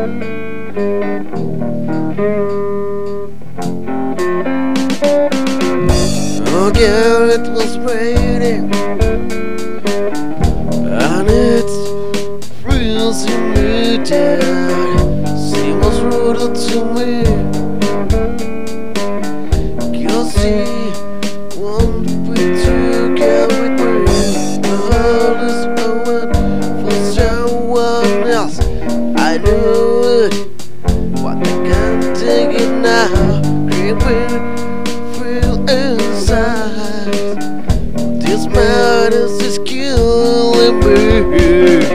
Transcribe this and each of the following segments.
Oh girl, it was raining and it's freezing me down. She was rude to me 'cause she wanted me to get with me. My heart is open for someone else. I know it, but I can't take it now. Creeping feel inside. This madness is killing me.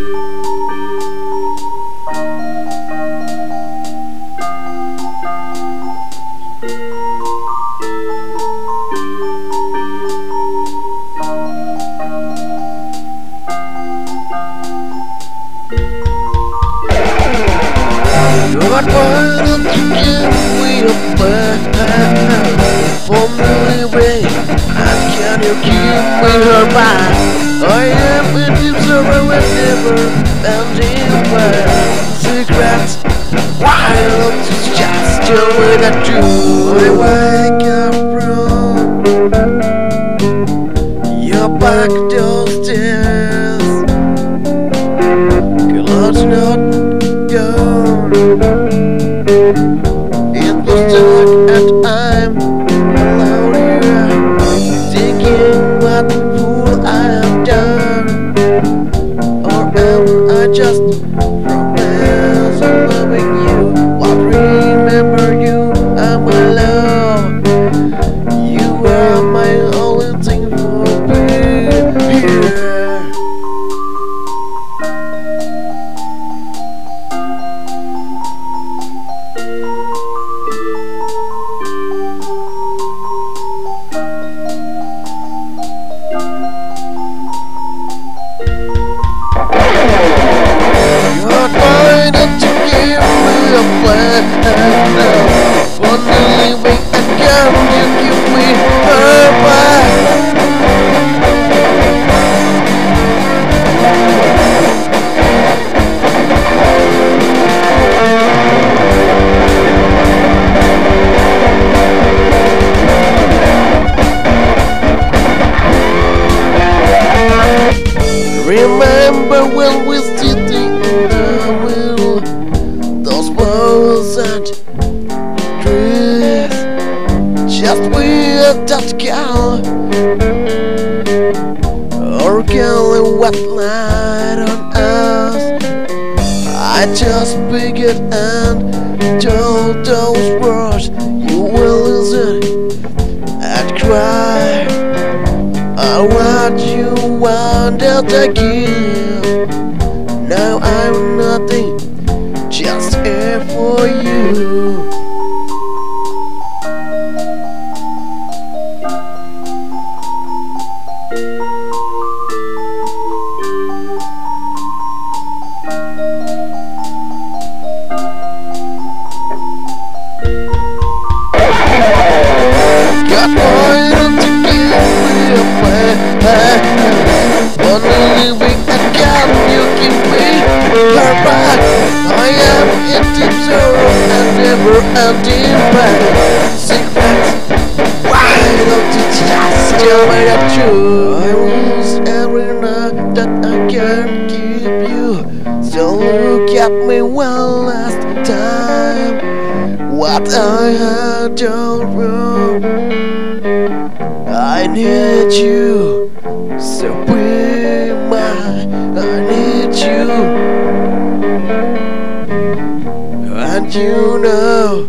You're trying to give me a plan for me, babe. And can you give me her back? I am in deep sorrow and never ending pain. Secrets, wild to just tell me the truth. I wake up from your back doorstairs. Clothes not gone. It was dark and I'm alone here, thinking what fool I have done. Or am I just promise of loving you? But remember you are my love. You are my only thing for me here. You're trying to give me a plan for living again. You give me her back. Remember when we stood in the middle, those walls and trees, just with that girl, or girl what light on us. I just began and told those words. You will listen and cry. I want you wanted to give. Now I'm nothing, just here for you. Got pointed to give me a plan. For living again, you give me her back. I am in deep sorrow and never ending pain. Secrets, why don't you just tell me the truth? I lose every night that I can't keep you. So look at me one last time. What I had done wrong, I need you, so be mine. I need you, and you know